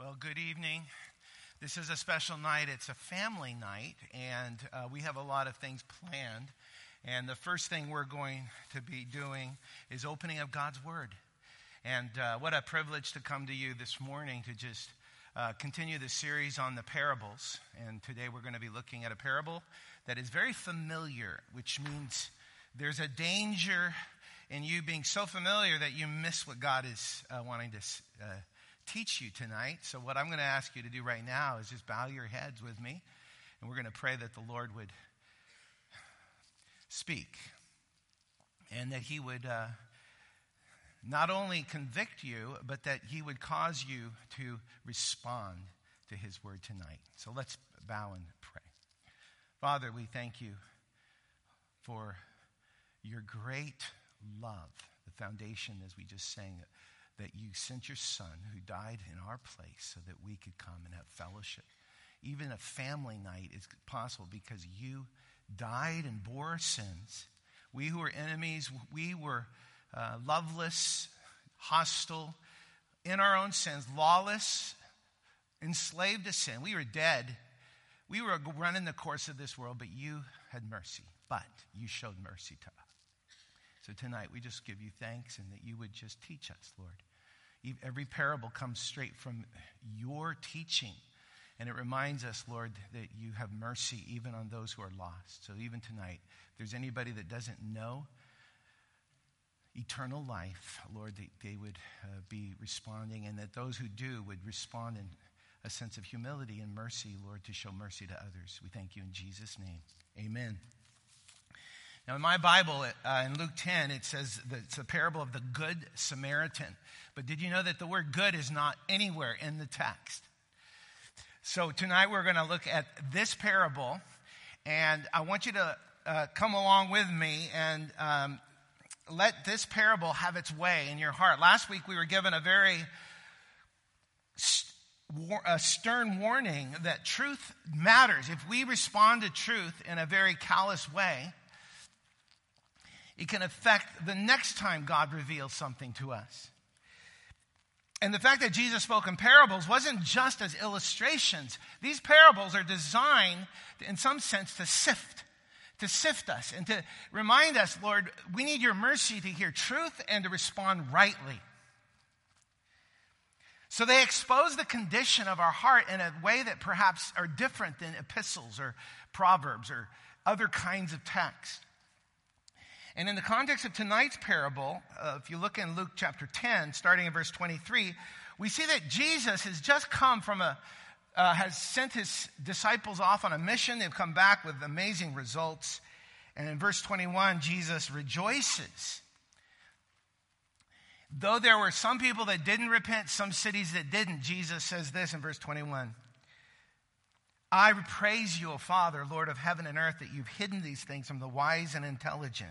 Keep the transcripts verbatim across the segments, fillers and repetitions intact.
Well, good evening. This is a special night. It's a family night, and uh, we have a lot of things planned. And the first thing we're going to be doing is opening up God's Word. And uh, what a privilege to come to you this morning to just uh, continue the series on the parables. And today we're going to be looking at a parable that is very familiar, which means there's a danger in you being so familiar that you miss what God is uh, wanting to uh, teach you tonight. So what I'm going to ask you to do right now is just bow your heads with me, and we're going to pray that the Lord would speak and that he would uh, not only convict you, but that he would cause you to respond to his word tonight. So let's bow and pray. Father, we thank you for your great love, the foundation, as we just sang, that you sent your son who died in our place so that we could come and have fellowship. Even a family night is possible because you died and bore our sins. We who were enemies, we were uh, loveless, hostile, in our own sins, lawless, enslaved to sin. We were dead. We were running the course of this world, but you had mercy. But you showed mercy to us. So tonight we just give you thanks and that you would just teach us, Lord. Every parable comes straight from your teaching. And it reminds us, Lord, that you have mercy even on those who are lost. So even tonight, if there's anybody that doesn't know eternal life, Lord, that they would uh, be responding, and that those who do would respond in a sense of humility and mercy, Lord, to show mercy to others. We thank you in Jesus' name. Amen. Now, in my Bible, uh, in Luke ten, it says that it's a parable of the Good Samaritan. But did you know that the word good is not anywhere in the text? So tonight we're going to look at this parable, and I want you to uh, come along with me and um, let this parable have its way in your heart. Last week we were given a very st- war- a stern warning that truth matters. If we respond to truth in a very callous way, it can affect the next time God reveals something to us. And the fact that Jesus spoke in parables wasn't just as illustrations. These parables are designed, in some sense, to sift, to sift us and to remind us, Lord, we need your mercy to hear truth and to respond rightly. So they expose the condition of our heart in a way that perhaps are different than epistles or proverbs or other kinds of text. And in the context of tonight's parable, uh, if you look in Luke chapter ten, starting in verse twenty-three, we see that Jesus has just come from a, uh, has sent his disciples off on a mission. They've come back with amazing results. And in verse twenty-one, Jesus rejoices. Though there were some people that didn't repent, some cities that didn't, Jesus says this in verse twenty-one. I praise you, O Father, Lord of heaven and earth, that you've hidden these things from the wise and intelligent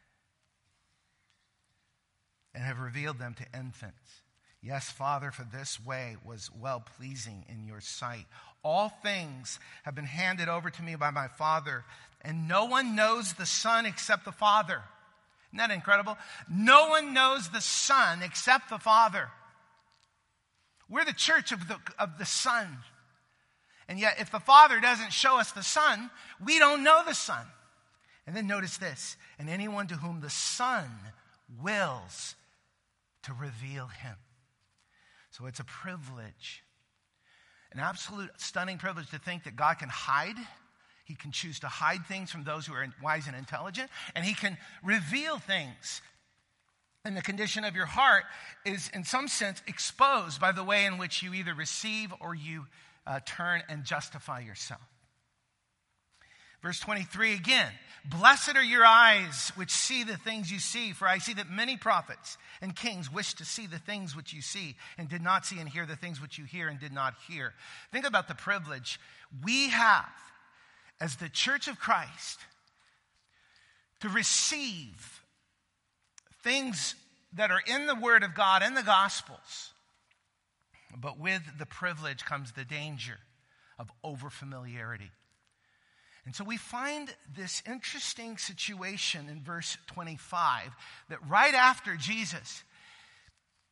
and have revealed them to infants. Yes, Father, for this way was well-pleasing in your sight. All things have been handed over to me by my Father, and no one knows the Son except the Father. Isn't that incredible? No one knows the Son except the Father. We're the church of the, of the Son. And yet, if the Father doesn't show us the Son, we don't know the Son. And then notice this, and anyone to whom the Son wills to reveal him. So it's a privilege, an absolute stunning privilege to think that God can hide. He can choose to hide things from those who are wise and intelligent, and he can reveal things. And the condition of your heart is in some sense exposed by the way in which you either receive or you uh, turn and justify yourself. Verse twenty-three again, blessed are your eyes which see the things you see, for I see that many prophets and kings wish to see the things which you see and did not see, and hear the things which you hear and did not hear. Think about the privilege we have as the church of Christ to receive things that are in the Word of God, in the Gospels. But with the privilege comes the danger of overfamiliarity. And so we find this interesting situation in verse twenty-five that right after Jesus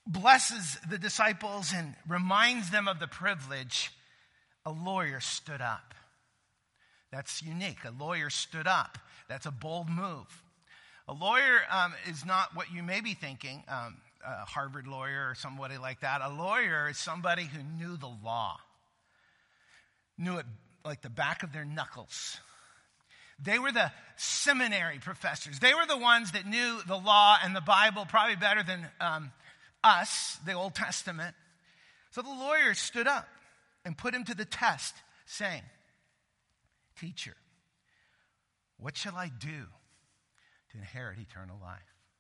blesses the disciples and reminds them of the privilege, a lawyer stood up. That's unique. A lawyer stood up. That's a bold move. A lawyer um, is not what you may be thinking, um, a Harvard lawyer or somebody like that. A lawyer is somebody who knew the law, knew it like the back of their knuckles. They were the seminary professors. They were the ones that knew the law and the Bible probably better than um, us, the Old Testament. So the lawyer stood up and put him to the test, saying, "Teacher, what shall I do to inherit eternal life?"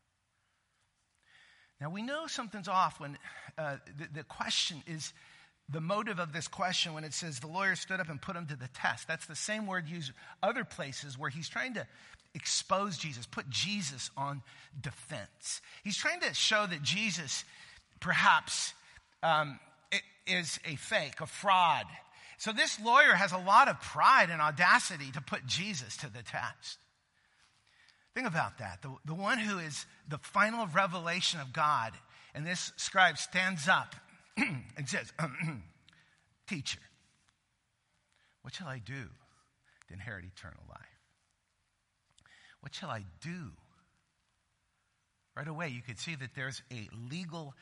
Now we know something's off when uh, the, the question is, the motive of this question when it says the lawyer stood up and put him to the test. That's the same word used other places where he's trying to expose Jesus, put Jesus on defense. He's trying to show that Jesus perhaps um, is a fake, a fraud. So this lawyer has a lot of pride and audacity to put Jesus to the test. Think about that. The, the one who is the final revelation of God, and this scribe stands up and says, "Teacher, what shall I do to inherit eternal life? What shall I do?" Right away, you could see that there's a legal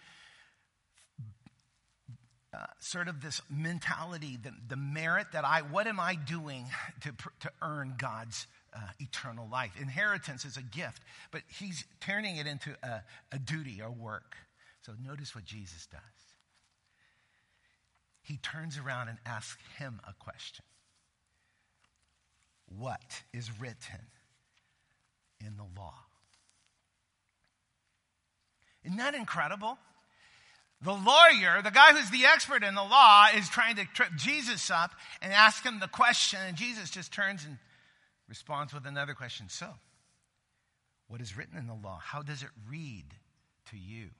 uh, sort of this mentality, the, the merit that I, what am I doing to, to earn God's uh, eternal life? Inheritance is a gift, but he's turning it into a, a duty or work. So notice what Jesus does. He turns around and asks him a question. What is written in the law? Isn't that incredible? The lawyer, the guy who's the expert in the law, is trying to trip Jesus up and ask him the question, and Jesus just turns and responds with another question. So, what is written in the law? How does it read to you?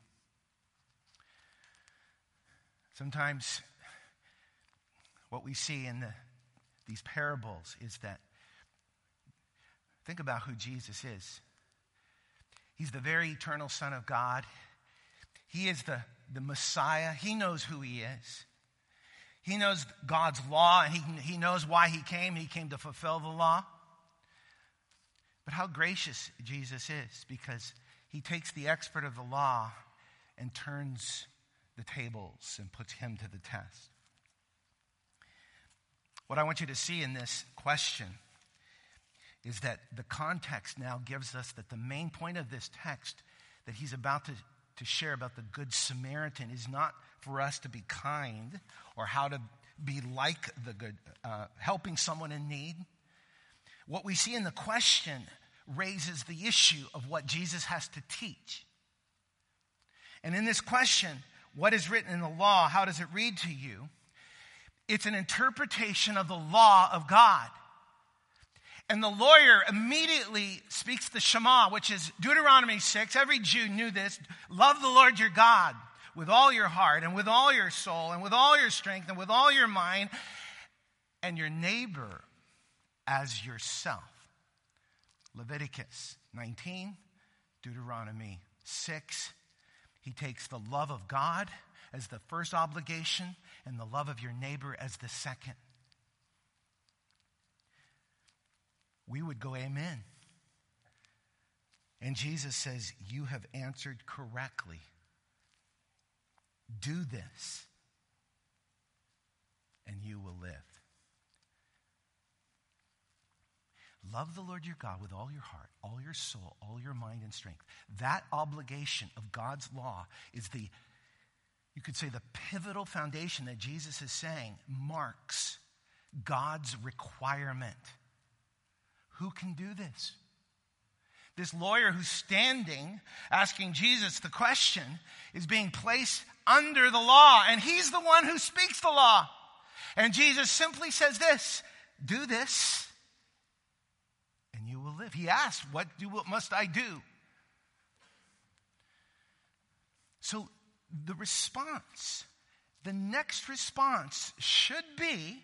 Sometimes what we see in the, these parables is that, think about who Jesus is. He's the very eternal Son of God. He is the, the Messiah. He knows who he is. He knows God's law, and he, he knows why he came. He came to fulfill the law. But how gracious Jesus is, because he takes the expert of the law and turns the tables and puts him to the test. What I want you to see in this question is that the context now gives us that the main point of this text that he's about to, to share about the Good Samaritan is not for us to be kind or how to be like the good, uh, helping someone in need. What we see in the question raises the issue of what Jesus has to teach. And in this question, what is written in the law? How does it read to you? It's an interpretation of the law of God. And the lawyer immediately speaks the Shema, which is Deuteronomy six. Every Jew knew this. Love the Lord your God with all your heart and with all your soul and with all your strength and with all your mind, and your neighbor as yourself. Leviticus nineteen, Deuteronomy six. He takes the love of God as the first obligation and the love of your neighbor as the second. We would go amen. And Jesus says, you have answered correctly. Do this, and you will live. Love the Lord your God with all your heart, all your soul, all your mind and strength. That obligation of God's law is the, you could say, the pivotal foundation that Jesus is saying marks God's requirement. Who can do this? This lawyer who's standing, asking Jesus the question, is being placed under the law, and he's the one who speaks the law. And Jesus simply says this, do this, and you will live. He asks, what do, what must I do? So the response, the next response should be,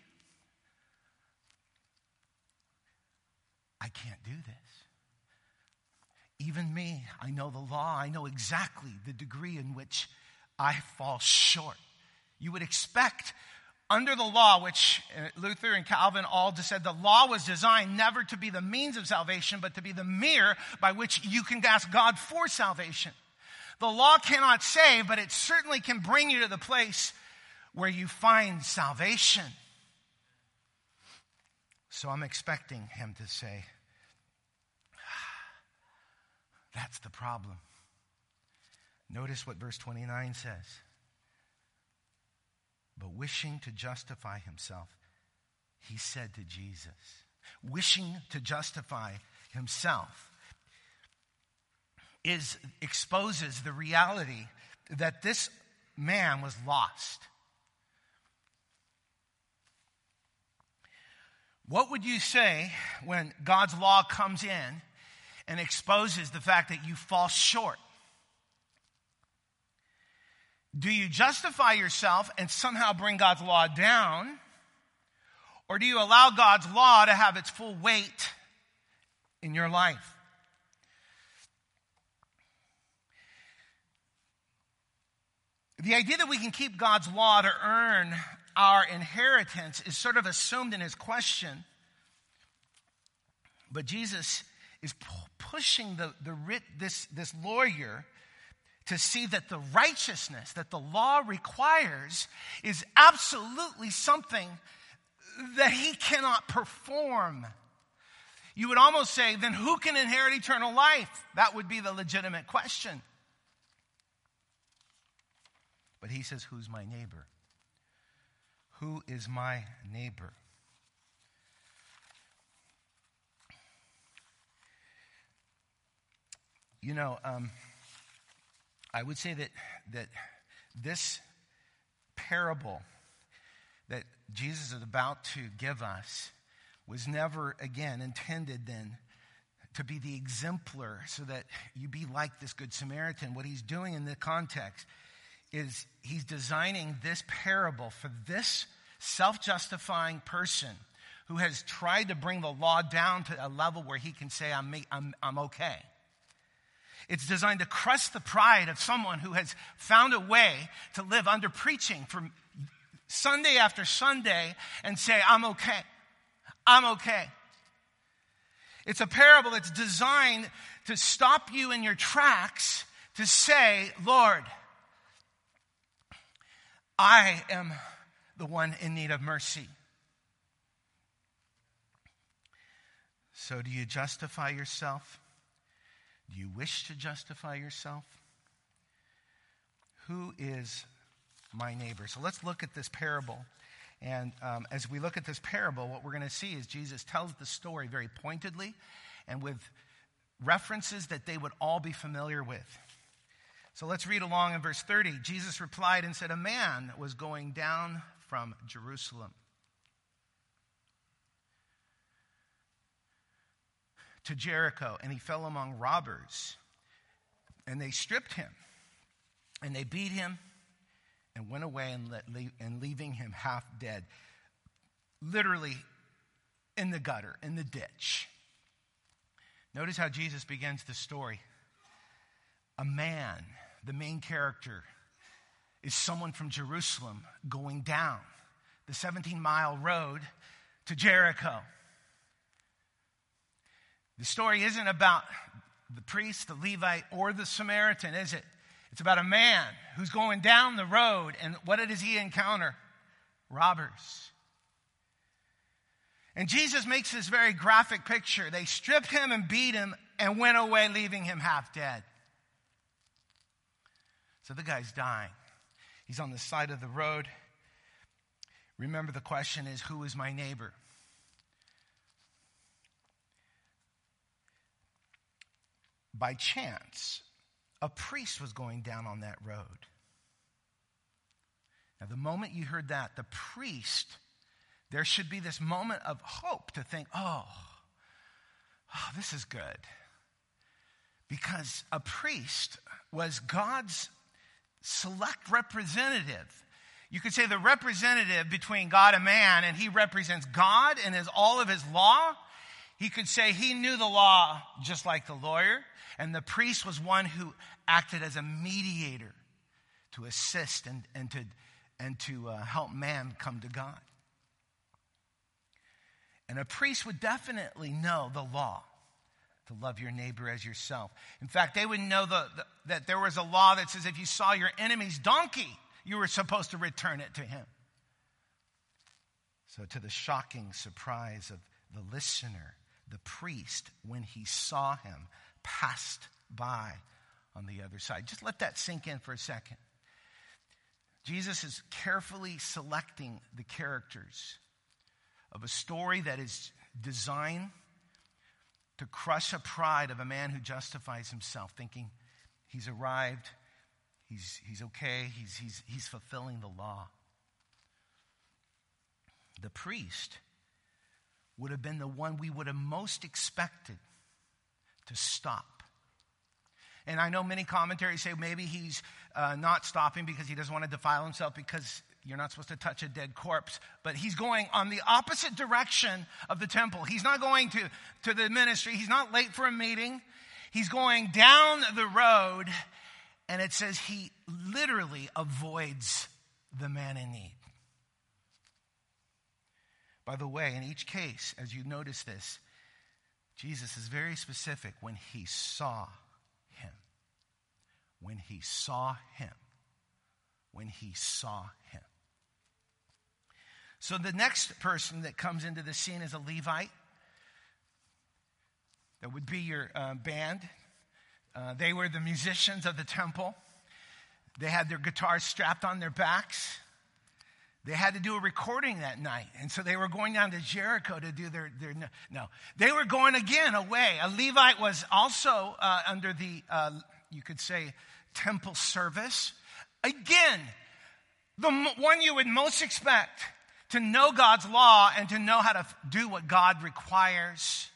I can't do this. Even me, I know the law. I know exactly the degree in which I fall short. You would expect under the law, which Luther and Calvin all just said the law was designed never to be the means of salvation, but to be the mirror by which you can ask God for salvation. The law cannot save, but it certainly can bring you to the place where you find salvation. So I'm expecting him to say, that's the problem. Notice what verse twenty-nine says. But wishing to justify himself, he said to Jesus. Wishing to justify himself is exposes the reality that this man was lost. What would you say when God's law comes in and exposes the fact that you fall short? Do you justify yourself and somehow bring God's law down? Or do you allow God's law to have its full weight in your life? The idea that we can keep God's law to earn our inheritance is sort of assumed in his question. But Jesus is pushing the, the writ, this, this lawyer to see that the righteousness that the law requires is absolutely something that he cannot perform. You would almost say, then who can inherit eternal life? That would be the legitimate question. But he says, who's my neighbor? Who is my neighbor? You know, um, I would say that that this parable that Jesus is about to give us was never, again, intended then to be the exemplar so that you be like this Good Samaritan. What he's doing in the context is he's designing this parable for this self-justifying person who has tried to bring the law down to a level where he can say, I'm, I'm, I'm okay. It's designed to crush the pride of someone who has found a way to live under preaching for Sunday after Sunday and say, I'm okay. I'm okay. It's a parable that's designed to stop you in your tracks to say, Lord, I am the one in need of mercy. So do you justify yourself? Do you wish to justify yourself? Who is my neighbor? So let's look at this parable. And um, as we look at this parable, what we're going to see is Jesus tells the story very pointedly and with references that they would all be familiar with. So let's read along in verse thirty. Jesus replied and said, a man was going down from Jerusalem to Jericho, and he fell among robbers, and they stripped him, and they beat him, and went away and, let, and leaving him half dead, literally in the gutter, in the ditch. Notice how Jesus begins the story. A man, the main character, is someone from Jerusalem going down the seventeen-mile road to Jericho. The story isn't about the priest, the Levite, or the Samaritan, is it? It's about a man who's going down the road, and what does he encounter? Robbers. And Jesus makes this very graphic picture. They stripped him and beat him and went away, leaving him half dead. So the guy's dying. He's on the side of the road. Remember, the question is, who is my neighbor? By chance, a priest was going down on that road. Now, the moment you heard that, the priest, there should be this moment of hope to think, oh, oh, this is good. Because a priest was God's select representative. You could say the representative between God and man, and he represents God and his, all of his law. He could say he knew the law just like the lawyer, and the priest was one who acted as a mediator to assist and, and to, and to uh, help man come to God. And a priest would definitely know the law, to love your neighbor as yourself. In fact, they would know the, the, that there was a law that says if you saw your enemy's donkey, you were supposed to return it to him. So to the shocking surprise of the listener, the priest, when he saw him, passed by on the other side. Just let that sink in for a second. Jesus is carefully selecting the characters of a story that is designed to crush a pride of a man who justifies himself, thinking he's arrived, he's, he's okay, he's, he's, he's fulfilling the law. The priest would have been the one we would have most expected to stop. And I know many commentaries say maybe he's uh, not stopping because he doesn't want to defile himself, because you're not supposed to touch a dead corpse. But he's going on the opposite direction of the temple. He's not going to, to the ministry. He's not late for a meeting. He's going down the road. And it says he literally avoids the man in need. By the way, in each case, as you notice this, Jesus is very specific when he saw him. When he saw him. When he saw him. So the next person that comes into the scene is a Levite. That would be your uh, band. Uh, they were the musicians of the temple. They had their guitars strapped on their backs. They had to do a recording that night. And so they were going down to Jericho to do their, their no. They were going again away. A Levite was also uh, under the, uh, you could say, temple service. Again, the one you would most expect to know God's law and to know how to do what God requires.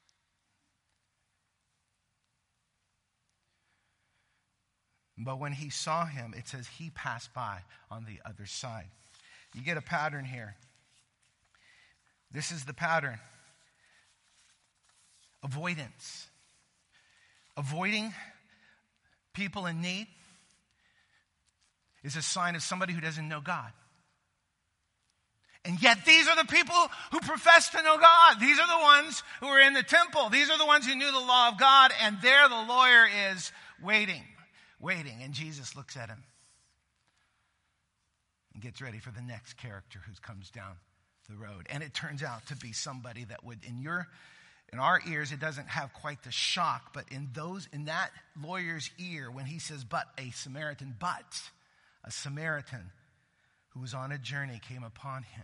But when he saw him, it says he passed by on the other side. You get a pattern here. This is the pattern. Avoidance. Avoiding people in need is a sign of somebody who doesn't know God. And yet these are the people who profess to know God. These are the ones who are in the temple. These are the ones who knew the law of God. And there the lawyer is waiting, waiting. And Jesus looks at him and gets ready for the next character who comes down the road. And it turns out to be somebody that would, in your, in our ears, it doesn't have quite the shock, but in those, in that lawyer's ear, when he says, but a Samaritan, but a Samaritan who was on a journey came upon him.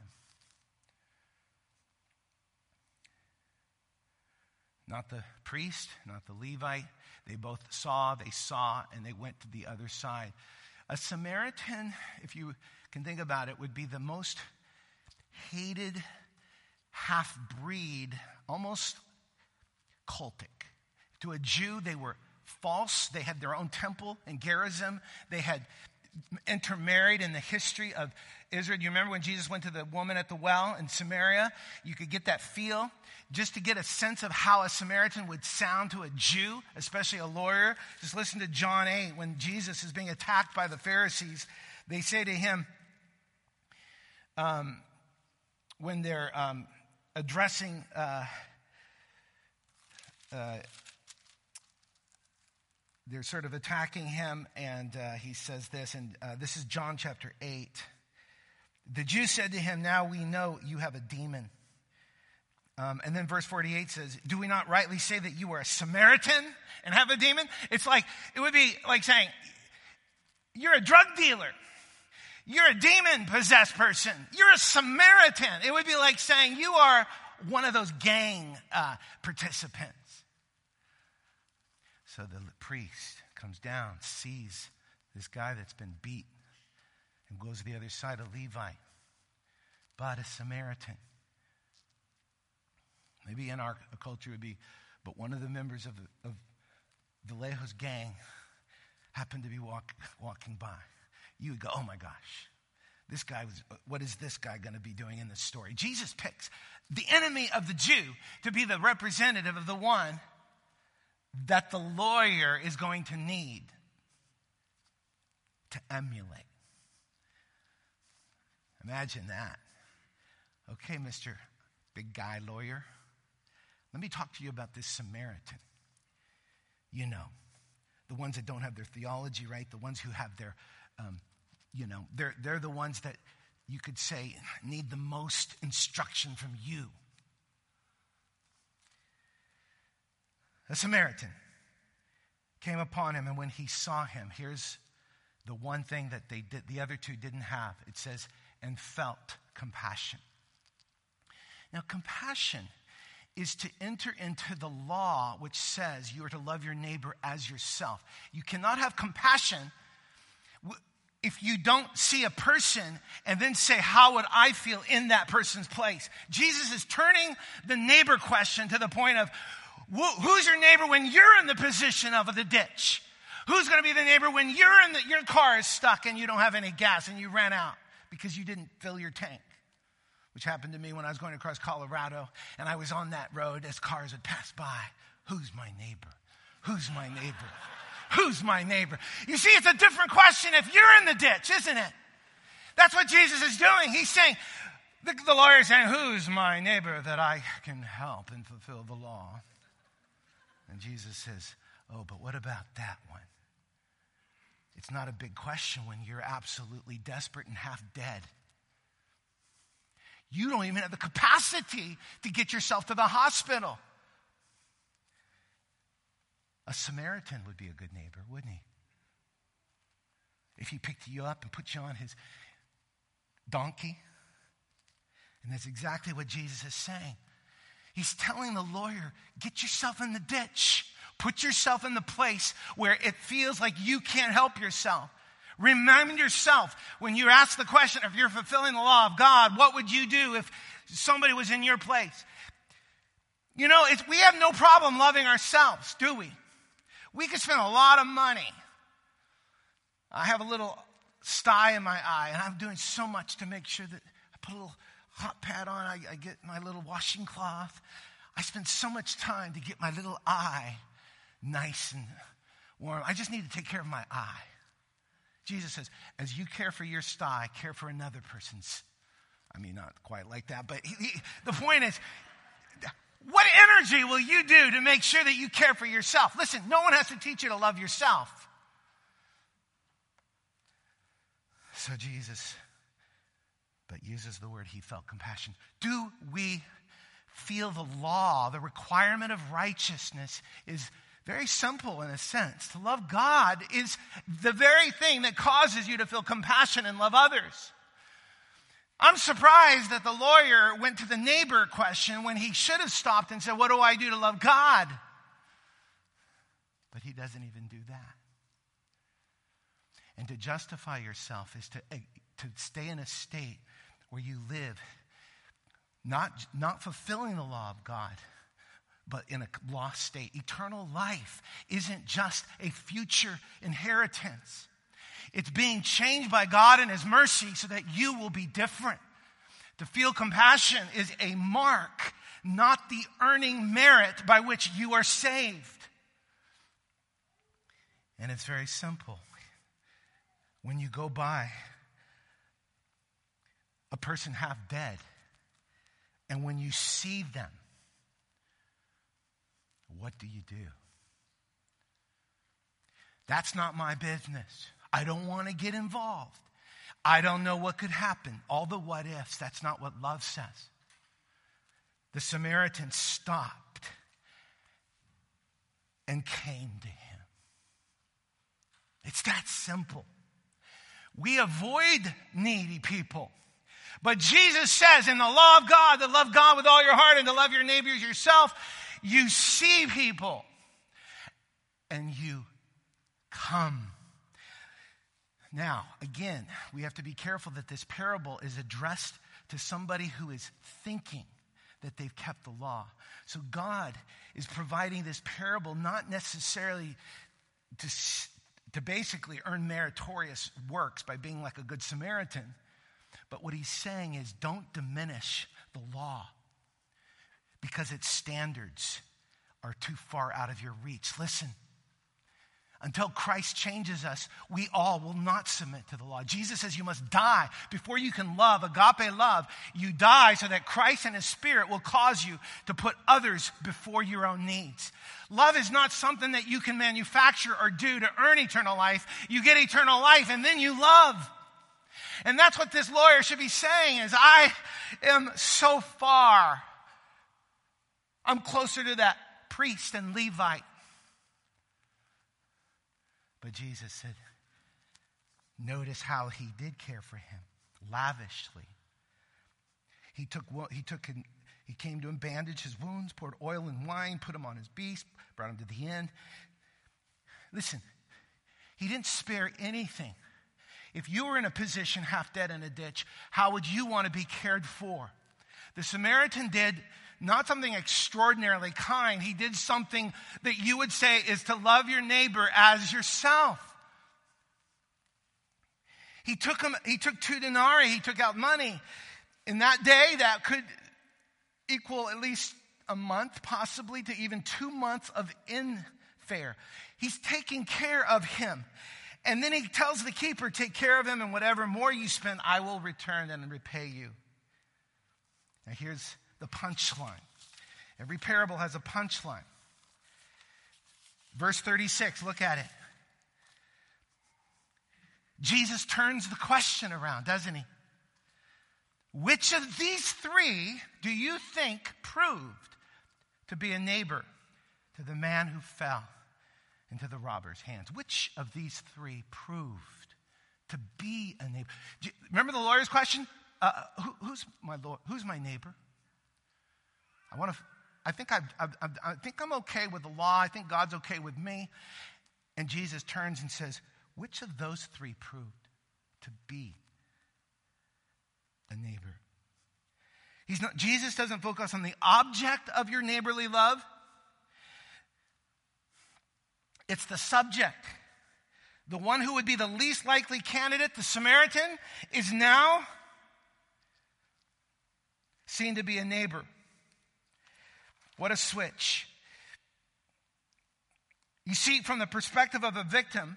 Not the priest, not the Levite. They both saw, they saw, and they went to the other side. A Samaritan, if you can think about it, would be the most hated half-breed, almost cultic. To a Jew, they were false. They had their own temple in Gerizim. They had intermarried in the history of Israel. Do you remember when Jesus went to the woman at the well in Samaria? You could get that feel just to get a sense of how a Samaritan would sound to a Jew, especially a lawyer. Just listen to John eight when Jesus is being attacked by the Pharisees. They say to him, um, when they're um, addressing uh, uh, they're sort of attacking him, and uh, he says this, and uh, this is John chapter eight. The Jews said to him, now we know you have a demon. Um, and then verse forty-eight says, do we not rightly say that you are a Samaritan and have a demon? It's like, it would be like saying, you're a drug dealer. You're a demon-possessed person. You're a Samaritan. It would be like saying you are one of those gang uh, participants. So the priest comes down, sees this guy that's been beat, and goes to the other side, a Levite, but a Samaritan. Maybe in our culture it would be, but one of the members of, the, of Vallejo's gang happened to be walk, walking by. You would go, oh my gosh, this guy was, what is this guy going to be doing in this story? Jesus picks the enemy of the Jew to be the representative of the one that the lawyer is going to need. to emulate. Imagine that. Okay, Mister Big Guy Lawyer, let me talk to you about this Samaritan. You know, the ones that don't have their theology right, the ones who have their, um, you know, they're, they're the ones that you could say need the most instruction from you. A Samaritan came upon him, and when he saw him, here's the one thing that they did, the other two didn't have. It says, and felt compassion. Now, compassion is to enter into the law which says you are to love your neighbor as yourself. You cannot have compassion if you don't see a person and then say, how would I feel in that person's place? Jesus is turning the neighbor question to the point of, who's your neighbor when you're in the position of the ditch? Who's going to be the neighbor when you're in the, your car is stuck and you don't have any gas and you ran out because you didn't fill your tank? Which happened to me when I was going across Colorado, and I was on that road as cars would pass by. Who's my neighbor? Who's my neighbor? Who's my neighbor? You see, it's a different question if you're in the ditch, isn't it? That's what Jesus is doing. He's saying, the, the lawyer is saying, who's my neighbor that I can help and fulfill the law? And Jesus says, oh, but what about that one? It's not a big question when you're absolutely desperate and half dead. You don't even have the capacity to get yourself to the hospital. A Samaritan would be a good neighbor, wouldn't he? If he picked you up and put you on his donkey. And that's exactly what Jesus is saying. He's telling the lawyer, get yourself in the ditch. Put yourself in the place where it feels like you can't help yourself. Remind yourself when you ask the question, if you're fulfilling the law of God, what would you do if somebody was in your place? You know, it's, we have no problem loving ourselves, do we? We could spend a lot of money. I have a little sty in my eye, and I'm doing so much to make sure that I put a little hot pad on. I, I get my little washing cloth. I spend so much time to get my little eye nice and warm. I just need to take care of my eye. Jesus says, as you care for your sty, care for another person's. I mean, not quite like that, but he, he, the point is, what energy will you do to make sure that you care for yourself? Listen, no one has to teach you to love yourself. So Jesus, but uses the word, he felt compassion. Do we feel the law, the requirement of righteousness is very simple in a sense. To love God is the very thing that causes you to feel compassion and love others. I'm surprised that the lawyer went to the neighbor question when he should have stopped and said, what do I do to love God? But he doesn't even do that. And to justify yourself is to, to stay in a state where you live not, not fulfilling the law of God, but in a lost state. Eternal life isn't just a future inheritance. It's being changed by God and his mercy so that you will be different. To feel compassion is a mark, not the earning merit by which you are saved. And it's very simple. When you go by a person half dead, and when you see them, what do you do? That's not my business. I don't want to get involved. I don't know what could happen. All the what ifs, that's not what love says. The Samaritan stopped and came to him. It's that simple. We avoid needy people. But Jesus says in the law of God, to love God with all your heart and to love your neighbor as yourself, you see people and you come. Now, again, we have to be careful that this parable is addressed to somebody who is thinking that they've kept the law. So God is providing this parable not necessarily to, to basically earn meritorious works by being like a good Samaritan, but what he's saying is don't diminish the law because its standards are too far out of your reach. Listen, Until Christ changes us, we all will not submit to the law. Jesus says you must die before you can love, agape love. You die so that Christ and his Spirit will cause you to put others before your own needs. Love is not something that you can manufacture or do to earn eternal life. You get eternal life and then you love. And that's what this lawyer should be saying is, I am so far. I'm closer to that priest and Levite. But Jesus said, notice how he did care for him, lavishly. He took, he took, he came to him, bandaged his wounds, poured oil and wine, put him on his beast, brought him to the inn. Listen, he didn't spare anything. If you were in a position half dead in a ditch, how would you want to be cared for? The Samaritan did not something extraordinarily kind. He did something that you would say is to love your neighbor as yourself. He took him, he took two denarii, he took out money. In that day, that could equal at least a month, possibly to even two months of inn fare. He's taking care of him. And then he tells the keeper, take care of him, and whatever more you spend, I will return and repay you. Now here's the punchline. Every parable has a punchline. Verse thirty-six, look at it. Jesus turns the question around, doesn't he? Which of these three do you think proved to be a neighbor to the man who fell into the robber's hands? Which of these three proved to be a neighbor? Do you, remember the lawyer's question? Uh, who, who's my Lord? Who's my neighbor? I want to. I think I've, I've, I've, I think I'm okay with the law. I think God's okay with me. And Jesus turns and says, "Which of those three proved to be a neighbor?" He's not. Jesus doesn't focus on the object of your neighborly love. It's the subject. The one who would be the least likely candidate, the Samaritan, is now seen to be a neighbor. What a switch. You see, from the perspective of a victim,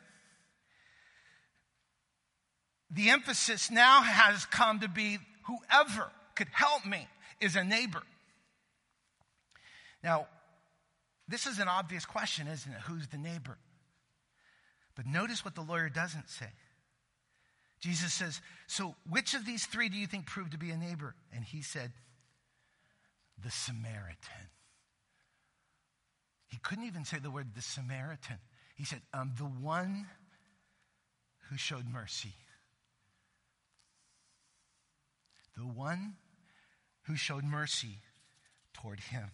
the emphasis now has come to be whoever could help me is a neighbor. Now, this is an obvious question, isn't it? Who's the neighbor? But notice what the lawyer doesn't say. Jesus says, so which of these three do you think proved to be a neighbor? And he said, the Samaritan. He couldn't even say the word the Samaritan. He said, um, the one who showed mercy. The one who showed mercy toward him.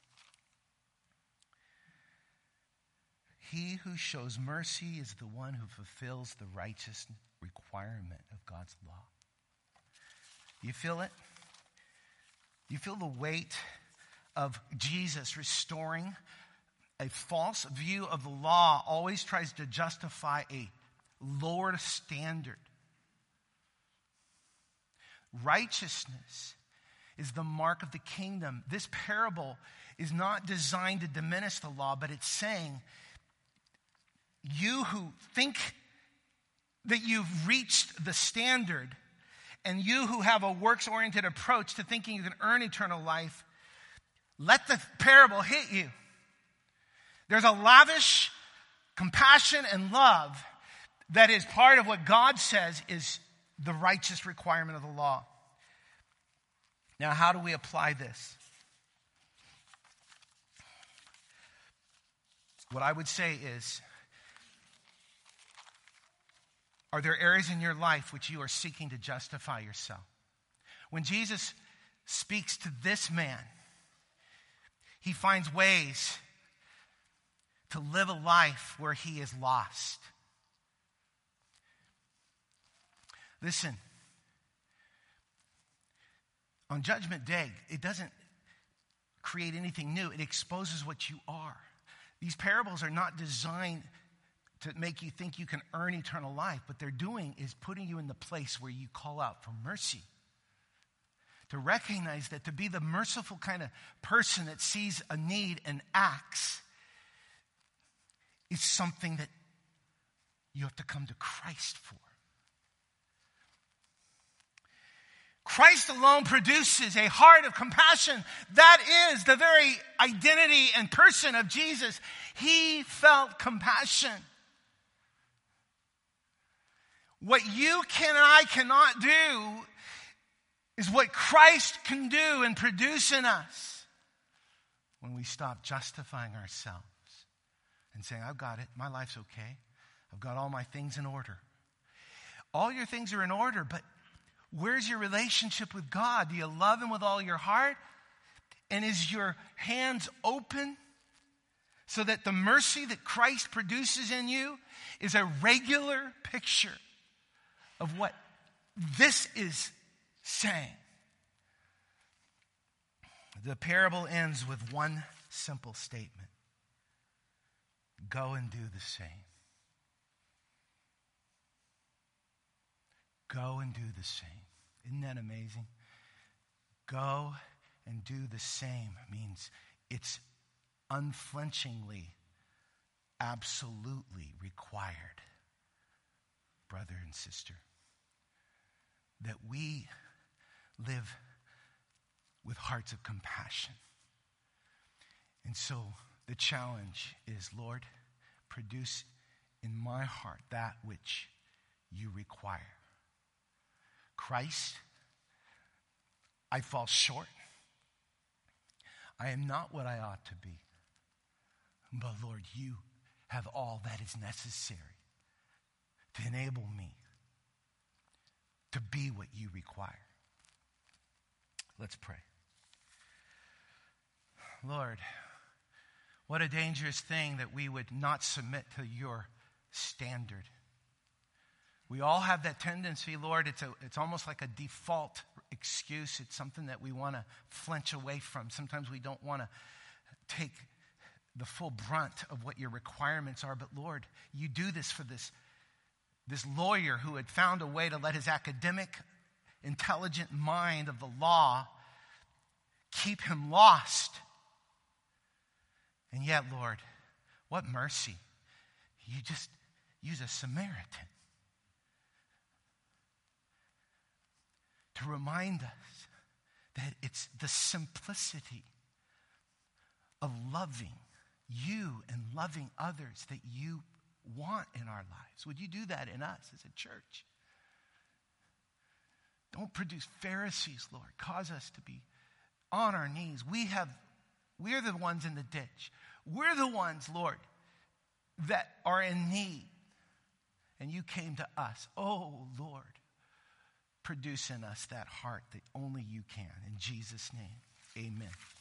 He who shows mercy is the one who fulfills the righteous requirement of God's law. You feel it? You feel the weight of Jesus restoring a false view of the law always tries to justify a lower standard. Righteousness is the mark of the kingdom. This parable is not designed to diminish the law, but it's saying, you who think that you've reached the standard, and you who have a works-oriented approach to thinking you can earn eternal life, let the parable hit you. There's a lavish compassion and love that is part of what God says is the righteous requirement of the law. Now, how do we apply this? What I would say is, are there areas in your life which you are seeking to justify yourself? When Jesus speaks to this man, he finds ways to live a life where he is lost. Listen, on Judgment Day, it doesn't create anything new. It exposes what you are. These parables are not designed to make you think you can earn eternal life. What they're doing is putting you in the place where you call out for mercy. To recognize that to be the merciful kind of person that sees a need and acts is something that you have to come to Christ for. Christ alone produces a heart of compassion. That is the very identity and person of Jesus. He felt compassion. What you can and I cannot do is what Christ can do and produce in us when we stop justifying ourselves and saying, I've got it. My life's okay. I've got all my things in order. All your things are in order, but where's your relationship with God? Do you love him with all your heart? And is your hands open so that the mercy that Christ produces in you is a regular picture of what this is saying? The parable ends with one simple statement. Go and do the same. Go and do the same. Isn't that amazing? Go and do the same means it's unflinchingly, absolutely required, brother and sister, that we live with hearts of compassion. And so the challenge is, Lord, produce in my heart that which you require. Christ, I fall short. I am not what I ought to be. But Lord, you have all that is necessary to enable me to be what you require. Let's pray. Lord, what a dangerous thing that we would not submit to your standard. We all have that tendency, Lord. It's a, it's almost like a default excuse. It's something that we want to flinch away from. Sometimes we don't want to take the full brunt of what your requirements are. But Lord, you do this for this, this lawyer who had found a way to let his academic, intelligent mind of the law keep him lost. And yet, Lord, what mercy. You just use a Samaritan to remind us that it's the simplicity of loving you and loving others that you want in our lives. Would you do that in us as a church? Don't produce Pharisees, Lord. Cause us to be on our knees. We have, we're the ones in the ditch. We're the ones, Lord, that are in need. And you came to us. Oh, Lord, produce in us that heart that only you can. In Jesus' name, amen.